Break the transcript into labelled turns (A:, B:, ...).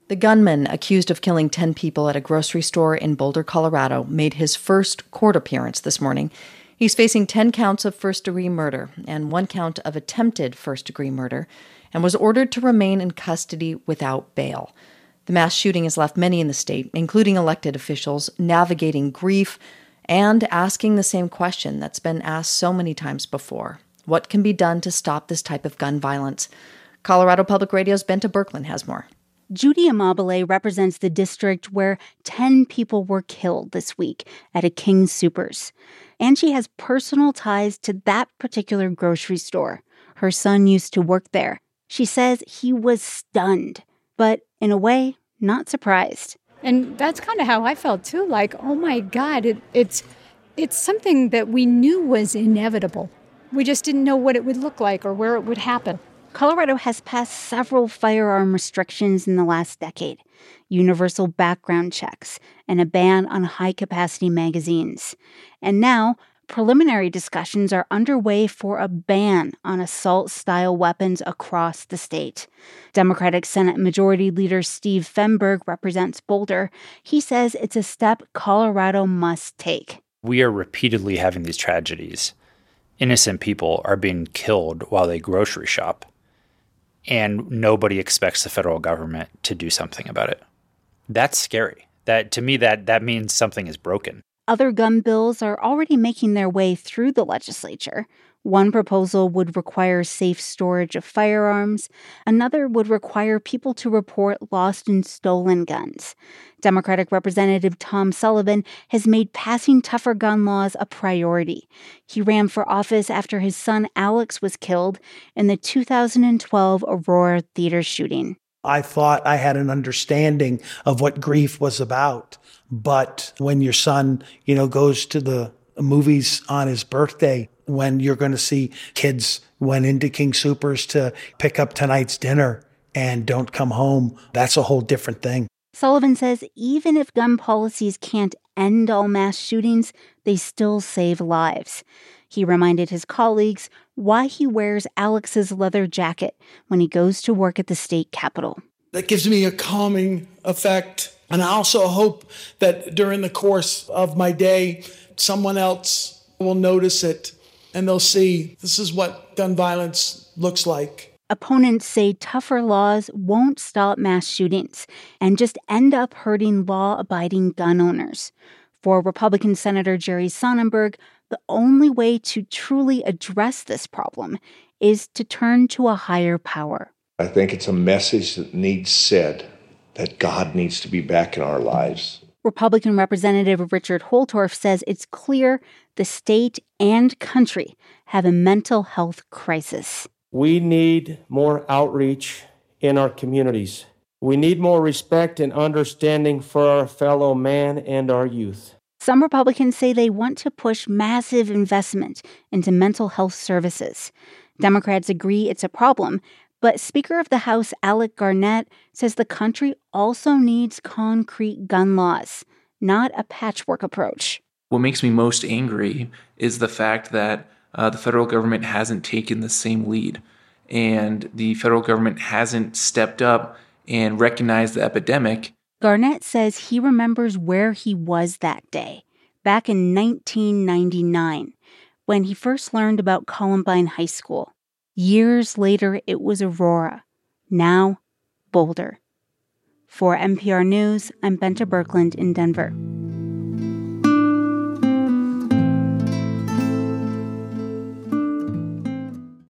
A: The gunman accused of killing 10 people at a grocery store in Boulder, Colorado, made his first court appearance this morning. He's facing 10 counts of first-degree murder and 1 count of attempted first-degree murder, and was ordered to remain in custody without bail. The mass shooting has left many in the state, including elected officials, navigating grief and asking the same question that's been asked so many times before. What can be done to stop this type of gun violence? Colorado Public Radio's Bente Birkeland has more.
B: Judy Amabile represents the district where 10 people were killed this week at a King Soopers. And she has personal ties to that particular grocery store. Her son used to work there. She says he was stunned, but in a way, not surprised.
C: And that's kind of how I felt too, like, oh my God, it's something that we knew was inevitable. We just didn't know what it would look like or where it would happen.
B: Colorado has passed several firearm restrictions in the last decade, universal background checks, and a ban on high-capacity magazines. And now, preliminary discussions are underway for a ban on assault-style weapons across the state. Democratic Senate Majority Leader Steve Fenberg represents Boulder. He says it's a step Colorado must take.
D: We are repeatedly having these tragedies. Innocent people are being killed while they grocery shop, and nobody expects the federal government to do something about it. That's scary. To me, that means something is broken.
B: Other gun bills are already making their way through the legislature. One proposal would require safe storage of firearms. Another would require people to report lost and stolen guns. Democratic Representative Tom Sullivan has made passing tougher gun laws a priority. He ran for office after his son Alex was killed in the 2012 Aurora theater shooting.
E: I thought I had an understanding of what grief was about. But when your son, goes to the movies on his birthday, when you're going to see kids went into King Soopers to pick up tonight's dinner and don't come home, that's a whole different thing.
B: Sullivan says even if gun policies can't end all mass shootings, they still save lives. He reminded his colleagues why he wears Alex's leather jacket when he goes to work at the state capitol.
F: That gives me a calming effect. And I also hope that during the course of my day, someone else will notice it and they'll see this is what gun violence looks like.
B: Opponents say tougher laws won't stop mass shootings and just end up hurting law-abiding gun owners. For Republican Senator Jerry Sonnenberg, the only way to truly address this problem is to turn to a higher power.
G: I think it's a message that needs said, that God needs to be back in our lives.
B: Republican Representative Richard Holtorf says it's clear the state and country have a mental health crisis.
H: We need more outreach in our communities. We need more respect and understanding for our fellow man and our youth.
B: Some Republicans say they want to push massive investment into mental health services. Democrats agree it's a problem, but Speaker of the House Alec Garnett says the country also needs concrete gun laws, not a patchwork approach.
I: What makes me most angry is the fact that the federal government hasn't taken the same lead, and the federal government hasn't stepped up and recognized the epidemic.
B: Garnett says he remembers where he was that day, back in 1999, when he first learned about Columbine High School. Years later, it was Aurora. Now, Boulder. For NPR News, I'm Bente Birkeland in Denver.